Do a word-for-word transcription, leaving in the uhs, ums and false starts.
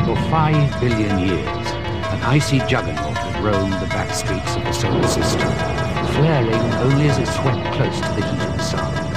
For five billion years, an icy juggernaut had roamed the back streets of the solar system, flaring only as it swept close to the heated sun.